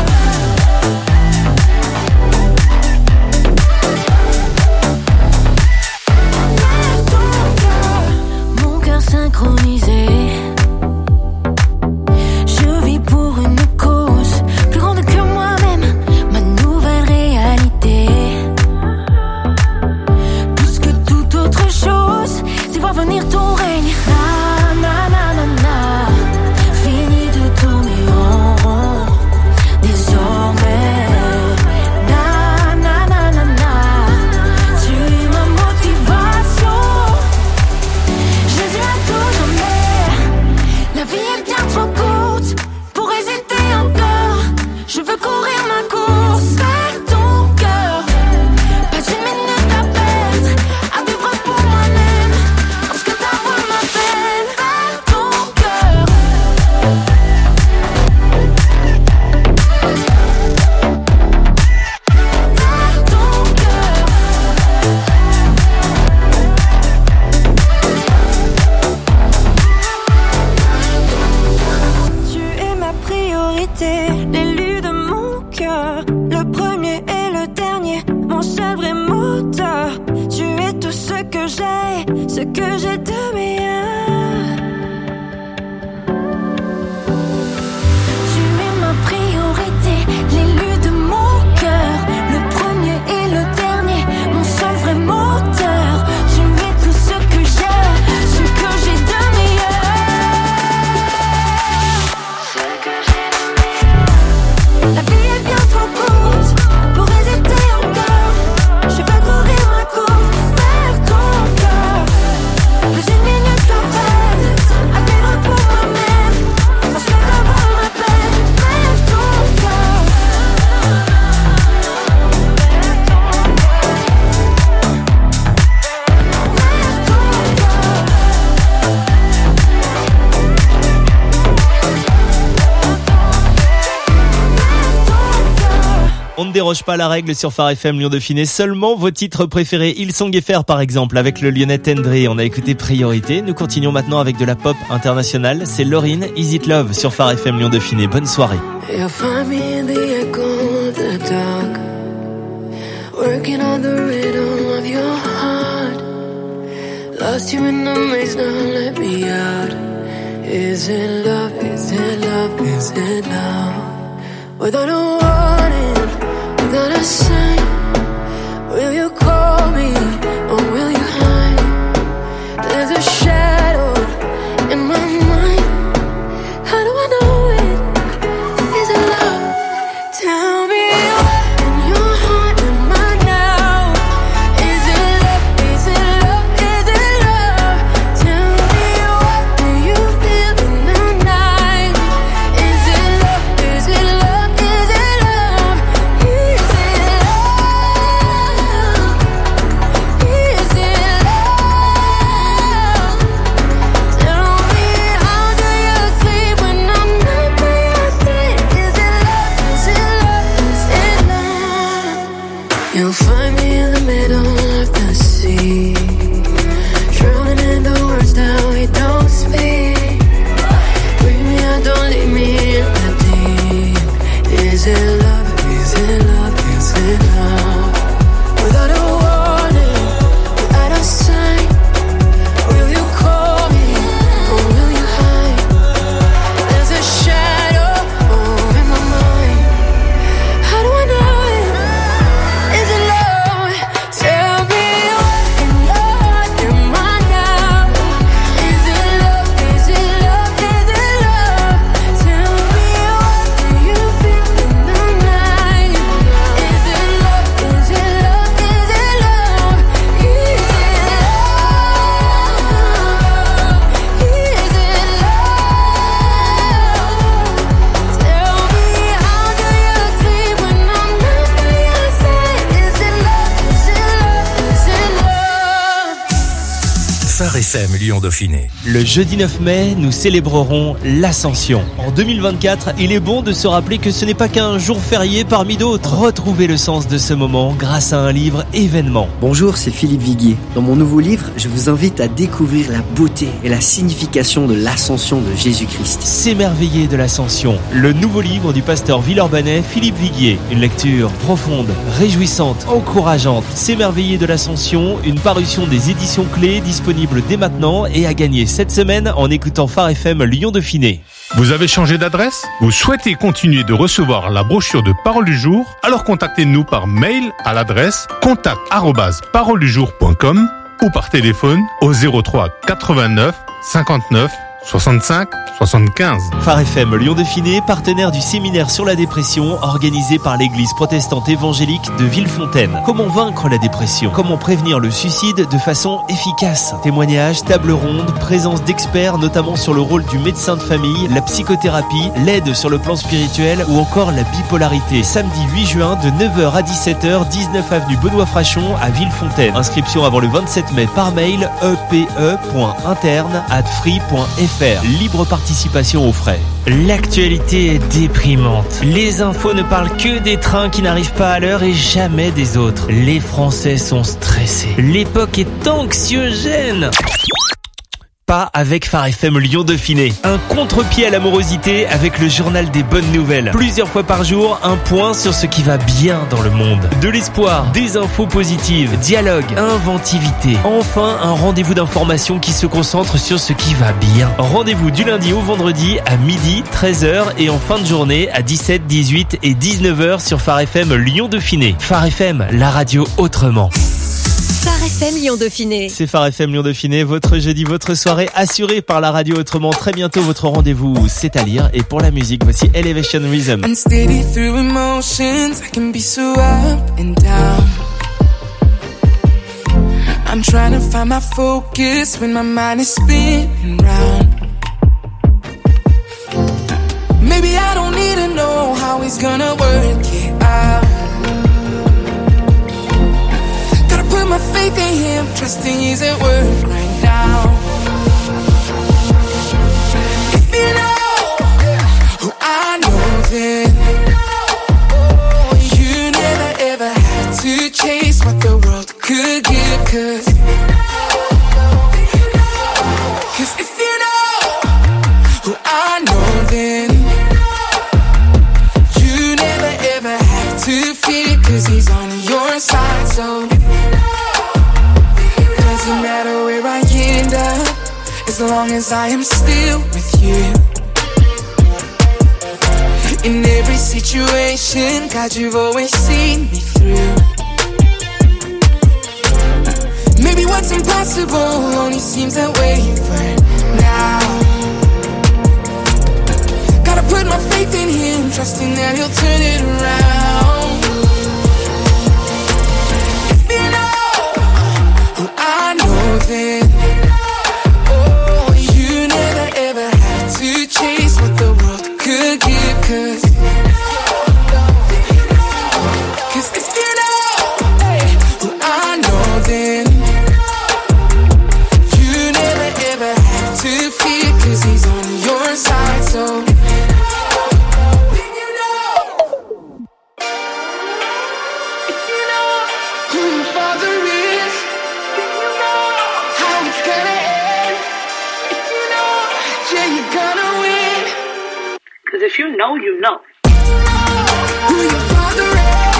[SPEAKER 13] Mon cœur synchronisé. Je vis pour une cause plus grande que moi-même, ma nouvelle réalité. Plus que toute autre chose, c'est voir venir ton règne. Fini de tourner en rond, désormais. Tu es ma motivation. Jésus, à tout jamais. La vie est bien trop courte pour hésiter encore. Je veux courir ma course vers ton cœur. Pas une minute à perdre, à vivre pour moi-même. Parce que ta voix m'appelle vers ton cœur. Vers ton cœur. Tu es ma priorité, l'élu de mon cœur, le premier et le dernier, mon seul vrai moteur. Tu es tout ce que j'ai de meilleur. Tu es ma priorité, l'élu de mon cœur, le premier et le dernier, mon seul vrai moteur. Tu es tout ce que j'ai de meilleur. La vie est bien trop courte pour hésiter encore. Je veux courir ma course vers ton cœur. Plus une minute à perdre, à vivre pour moi-même. Parce que ta voix m'appelle vers ton cœur.
[SPEAKER 1] On ne déroge pas à la règle sur Phare FM Lyon Dauphiné, seulement vos titres préférés. Hillsong FR par exemple, avec le Lyonnais Tendré, on a écouté Priorité. Nous continuons maintenant avec de la pop internationale, c'est Lauryn, Is It Love sur Phare FM Lyon Dauphiné. Bonne soirée.
[SPEAKER 5] You'll find me in the echo of the dark, working on the rhythm of your heart. Lost you in the maze, now let me out. Is it love, is it love, is it love? Without a warning, without a sign, will you call me or will you hide? There's a shadow in my mind. How do I know it? Is it love? Tell me what in your heart am I now? Is it love? Is it love? Is it love? Tell me what do you feel in the night? Is it love? Is it love? Is it love? Is it love?
[SPEAKER 3] Phare FM Lyon Dauphiné.
[SPEAKER 1] Le jeudi 9 mai, nous célébrerons l'Ascension. En 2024, il est bon de se rappeler que ce n'est pas qu'un jour férié parmi d'autres. Retrouvez le sens de ce moment grâce à un livre événement.
[SPEAKER 20] Bonjour, c'est Philippe Viguier. Dans mon nouveau livre, je vous invite à découvrir la beauté et la signification de l'Ascension de Jésus-Christ.
[SPEAKER 1] S'émerveiller de l'Ascension, le nouveau livre du pasteur villeurbanais Philippe Viguier. Une lecture profonde, réjouissante, encourageante. S'émerveiller de l'Ascension, une parution des éditions Clés, disponible dès maintenant et à gagner cette semaine en écoutant Phare FM Lyon Dauphiné.
[SPEAKER 21] Vous avez changé d'adresse ? Vous souhaitez continuer de recevoir la brochure de Parole du Jour ? Alors contactez-nous par mail à l'adresse contact@paroledujour.com ou par téléphone au 03 89 59 65 75.
[SPEAKER 1] Phare FM Lyon Dauphiné, partenaire du séminaire sur la dépression organisé par l'église protestante évangélique de Villefontaine. Comment vaincre la dépression ? Comment prévenir le suicide de façon efficace ? Témoignages, tables rondes, présence d'experts notamment sur le rôle du médecin de famille, la psychothérapie, l'aide sur le plan spirituel ou encore la bipolarité. Samedi 8 juin de 9h à 17h, 19 avenue Benoît Frachon à Villefontaine. Inscription avant le 27 mai par mail epe.interne@free.fr. Libre participation aux frais. L'actualité est déprimante. Les infos ne parlent que des trains qui n'arrivent pas à l'heure et jamais des autres. Les Français sont stressés. L'époque est anxiogène. Pas avec Phare FM Lyon Dauphiné. Un contre-pied à l'amorosité avec le journal des bonnes nouvelles. Plusieurs fois par jour, un point sur ce qui va bien dans le monde. De l'espoir, des infos positives, dialogue, inventivité. Enfin, un rendez-vous d'information qui se concentre sur ce qui va bien. Rendez-vous du lundi au vendredi à midi, 13h et en fin de journée à 17, 18 et 19h sur Phare FM Lyon Dauphiné. Phare FM, la radio autrement.
[SPEAKER 22] Phare FM Lyon Dauphiné.
[SPEAKER 1] C'est Phare FM Lyon Dauphiné, votre jeudi, votre soirée assurée par la radio autrement. Très bientôt votre rendez-vous, c'est à lire. Et pour la musique, voici Elevation Rhythm.
[SPEAKER 8] Unsteady through emotions, I can be so up and down. I'm trying to find my focus when my mind is spinning round. Maybe I don't need to know how he's gonna work it out. Put my faith in him, trusting he's at work right now. If you know who I know, then you never ever have to chase what the world could give. Cause if you know who I know, then you never ever have to fear. Cause he's on your side, so doesn't matter where I end up, as long as I am still with you. In every situation, God, you've always seen me through. Maybe what's impossible only seems that way for now. Gotta put my faith in him, trusting that he'll turn it around. Then, oh, you never ever have to chase what the world could give. Cause if you know who I know, then you never ever have to fear. Cause he's on your side, so
[SPEAKER 23] if you know, you know.
[SPEAKER 8] Who your father is,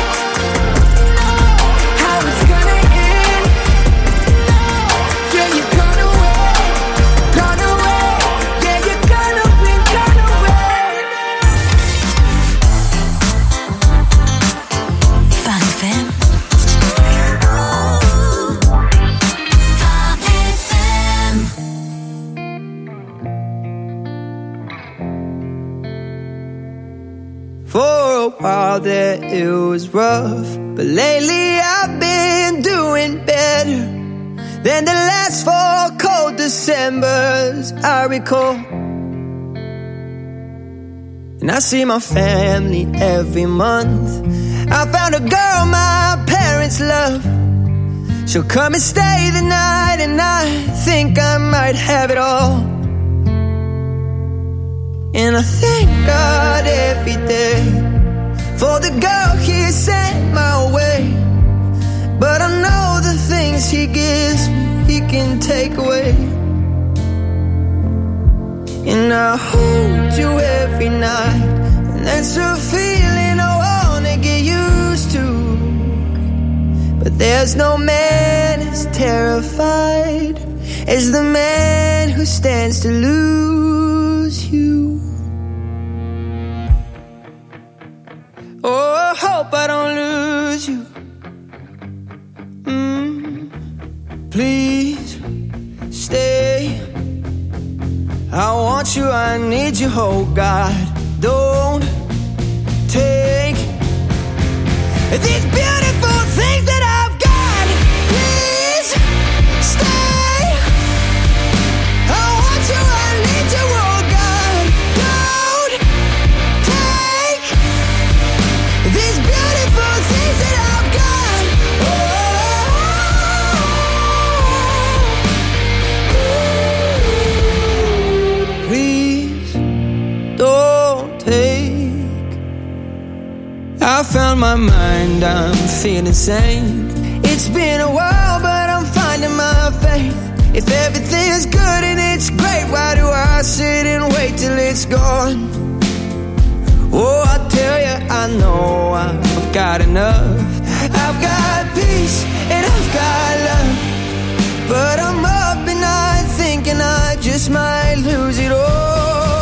[SPEAKER 8] how it's gonna end. Yeah, you're gonna win, yeah, you're gonna win,
[SPEAKER 22] Phare FM.
[SPEAKER 5] For a while there it was rough, but lately I've been doing better than the last 4 cold Decembers I recall. And I see my family every month. I found a girl my parents love. She'll come and stay the night, and I think I might have it all. And I thank God every day for the girl He sent my way. But I know the things He gives me, He can take away. And I hold you every night, and that's a feeling I wanna get used to. But there's no man as terrified as the man who stands to lose you. Oh, I hope I don't lose you. Please stay. I want you, I need you, oh God. Don't take these beautiful things that I've got. Please stay. I want you, I need you, oh God. Don't take these beautiful things that I've got. Please don't take. I found my mind, I'm feeling sane. It's been a while, but I'm finding my faith. If everything's good and it's great, why do I sit and wait till it's gone? Oh, I tell you, I know I've got enough. I've got peace and I've got love, but I'm up at night thinking I just might lose it all.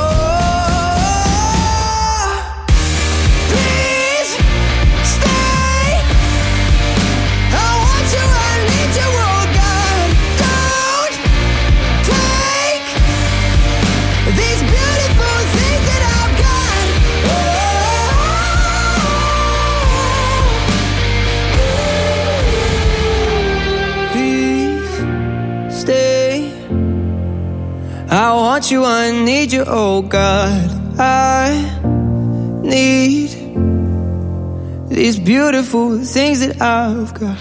[SPEAKER 5] I want you, I need you, oh God. I need these beautiful things that I've got.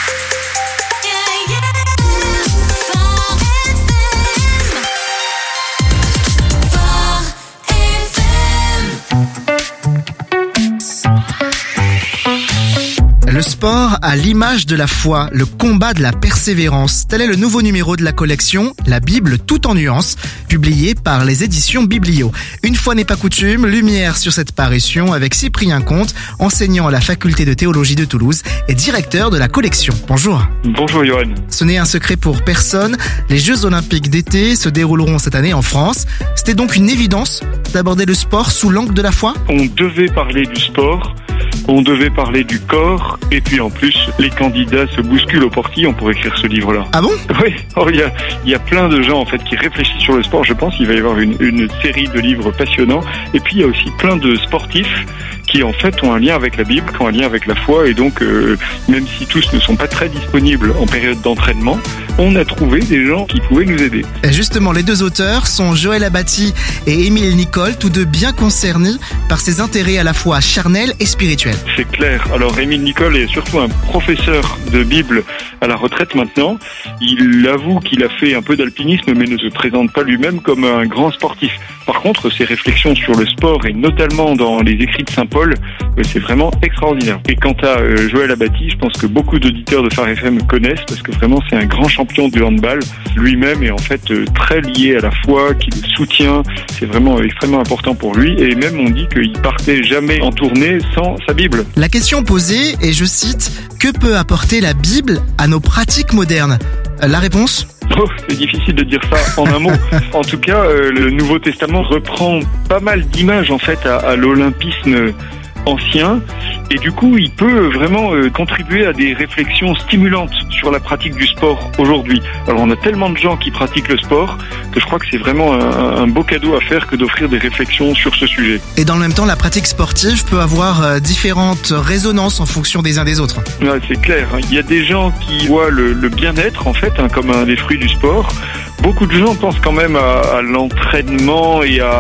[SPEAKER 2] Le sport à l'image de la foi, le combat de la persévérance. Tel est le nouveau numéro de la collection La Bible tout en nuances, publié par les éditions Biblio. Une fois n'est pas coutume, lumière sur cette parution avec Cyprien Comte, enseignant à la faculté de théologie de Toulouse et directeur de la collection. Bonjour.
[SPEAKER 4] Bonjour Johan.
[SPEAKER 2] Ce n'est un secret pour personne, les Jeux Olympiques d'été se dérouleront cette année en France. C'était donc une évidence d'aborder le sport sous l'angle de la foi ?
[SPEAKER 4] On devait parler du sport, on devait parler du corps, et puis en plus, les candidats se bousculent au portillon pour écrire ce livre-là.
[SPEAKER 2] Ah bon ?
[SPEAKER 4] Oui, il y a plein de gens en fait qui réfléchissent sur le sport. Je pense qu'il va y avoir une série de livres passionnants. Et puis il y a aussi plein de sportifs qui en fait ont un lien avec la Bible, qui ont un lien avec la foi, et donc même si tous ne sont pas très disponibles en période d'entraînement, on a trouvé des gens qui pouvaient nous aider.
[SPEAKER 2] Et justement, les deux auteurs sont Joël Abati et Émile Nicole, tous deux bien concernés par ses intérêts à la fois charnels et spirituels.
[SPEAKER 4] C'est clair. Alors Émile Nicole est surtout un professeur de Bible à la retraite maintenant. Il avoue qu'il a fait un peu d'alpinisme, mais ne se présente pas lui-même comme un grand sportif. Par contre, ses réflexions sur le sport, et notamment dans les écrits de Saint Paul, c'est vraiment extraordinaire. Et quant à Joël Abati, je pense que beaucoup d'auditeurs de Phare FM connaissent, parce que vraiment c'est un grand champion du handball. Lui-même est en fait très lié à la foi, qui le soutient. C'est vraiment extrêmement important pour lui. Et même on dit qu'il partait jamais en tournée sans sa Bible.
[SPEAKER 2] La question posée est, je cite, « Que peut apporter la Bible à nos pratiques modernes ?» La réponse ?
[SPEAKER 4] Oh, c'est difficile de dire ça en un mot. En tout cas, le Nouveau Testament reprend pas mal d'images en fait à l'olympisme ancien, et du coup il peut vraiment contribuer à des réflexions stimulantes sur la pratique du sport aujourd'hui. Alors on a tellement de gens qui pratiquent le sport que je crois que c'est vraiment un beau cadeau à faire que d'offrir des réflexions sur ce sujet.
[SPEAKER 2] Et dans le même temps, la pratique sportive peut avoir différentes résonances en fonction des uns des autres.
[SPEAKER 4] Ouais, c'est clair, il y a des gens qui voient le bien-être en fait comme un des fruits du sport. Beaucoup de gens pensent quand même à l'entraînement et à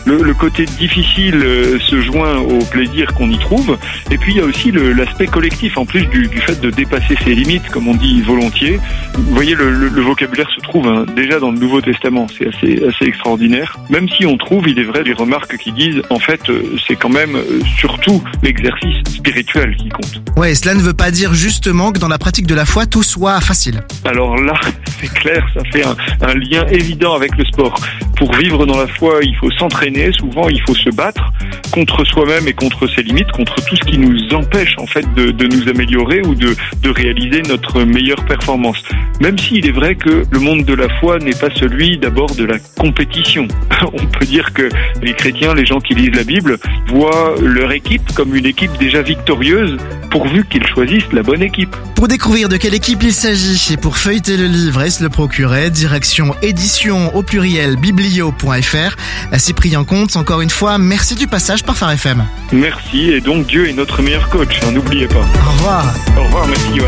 [SPEAKER 4] Le côté difficile se joint au plaisir qu'on y trouve. Et puis il y a aussi l'aspect collectif, en plus du fait de dépasser ses limites, comme on dit volontiers. Vous voyez, le vocabulaire se trouve déjà dans le Nouveau Testament. C'est assez extraordinaire. Même si on trouve, il est vrai, des remarques qui disent, en fait, c'est quand même surtout l'exercice spirituel qui compte.
[SPEAKER 2] Ouais, cela ne veut pas dire justement que dans la pratique de la foi, tout soit facile.
[SPEAKER 4] Alors là, c'est clair, ça fait un lien évident avec le sport. Pour vivre dans la foi, il faut s'entraîner, souvent il faut se battre contre soi-même et contre ses limites, contre tout ce qui nous empêche en fait de nous améliorer ou de réaliser notre meilleure performance. Même s'il est vrai que le monde de la foi n'est pas celui d'abord de la compétition. On peut dire que les chrétiens, les gens qui lisent la Bible, voient leur équipe comme une équipe déjà victorieuse, pourvu qu'ils choisissent la bonne équipe.
[SPEAKER 2] Pour découvrir de quelle équipe il s'agit et pour feuilleter le livre et se le procurer, direction édition au pluriel biblio.fr. Cyprien Comte, encore une fois, merci du passage par Phare FM.
[SPEAKER 4] Merci, et donc Dieu est notre meilleur coach, n'oubliez pas.
[SPEAKER 2] Au revoir.
[SPEAKER 4] Au revoir, merci Johan.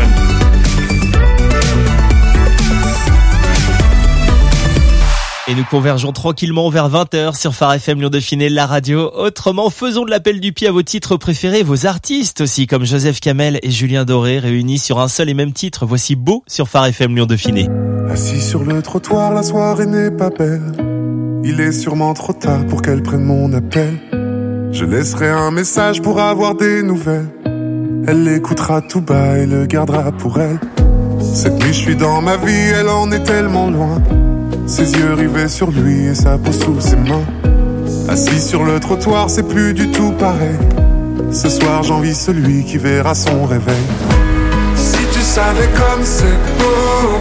[SPEAKER 1] Et nous convergeons tranquillement vers 20h sur Phare FM Lyon Dauphiné, la radio. Autrement, faisons de l'appel du pied à vos titres préférés, vos artistes aussi, comme Joseph Kamel et Julien Doré, réunis sur un seul et même titre. Voici Beau sur Phare FM Lyon Dauphiné.
[SPEAKER 8] Assis sur le trottoir, la soirée n'est pas belle. Il est sûrement trop tard pour qu'elle prenne mon appel. Je laisserai un message pour avoir des nouvelles. Elle l'écoutera tout bas et le gardera pour elle. Cette nuit je suis dans ma vie, elle en est tellement loin. Ses yeux rivés sur lui et sa peau sous ses mains. Assis sur le trottoir, c'est plus du tout pareil. Ce soir j'envie celui qui verra son réveil. Si tu savais comme c'est beau,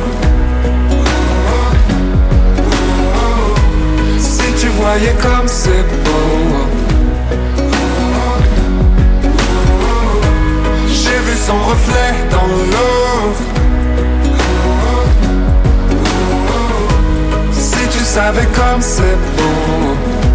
[SPEAKER 8] si tu voyais comme c'est beau. J'ai vu son reflet dans l'eau. Si tu savais comme c'est beau.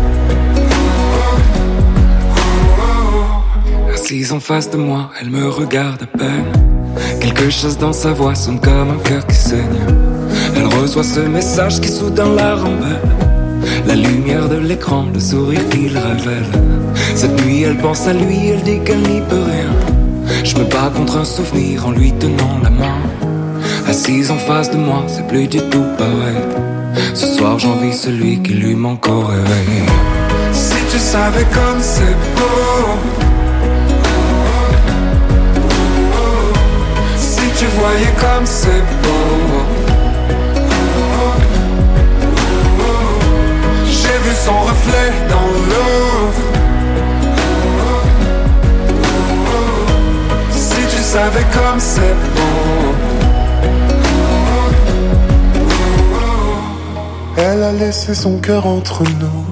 [SPEAKER 8] Assise en face de moi, elle me regarde à peine. Quelque chose dans sa voix sonne comme un cœur qui saigne. Elle reçoit ce message qui soudain la rend belle. La lumière de l'écran, le sourire qu'il révèle. Cette nuit elle pense à lui, elle dit qu'elle n'y peut rien. Je me bats contre un souvenir en lui tenant la main. Assise en face de moi, c'est plus du tout pareil. Ce soir j'envie celui qui lui manque au réveil. Si tu savais comme c'est beau. Si tu voyais comme c'est beau. J'ai vu son reflet dans l'eau. Si tu savais comme c'est beau. Elle a laissé son cœur entre nous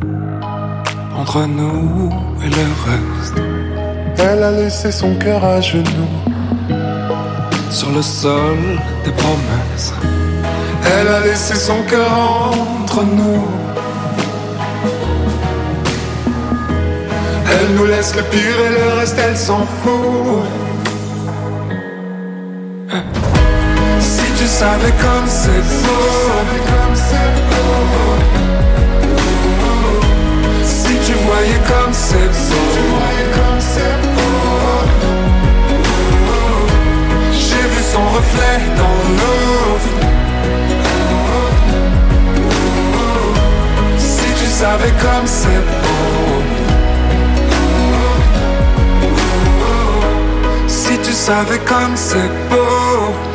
[SPEAKER 8] et le reste. Elle a laissé son cœur à genoux sur le sol des promesses. Elle a laissé son cœur entre nous. Elle nous laisse le pire et le reste elle s'en fout. Si tu savais comme c'est beau. Si tu voyais comme c'est beau. J'ai vu son reflet dans l'eau. Si tu savais comme c'est beau. Si tu savais comme c'est beau.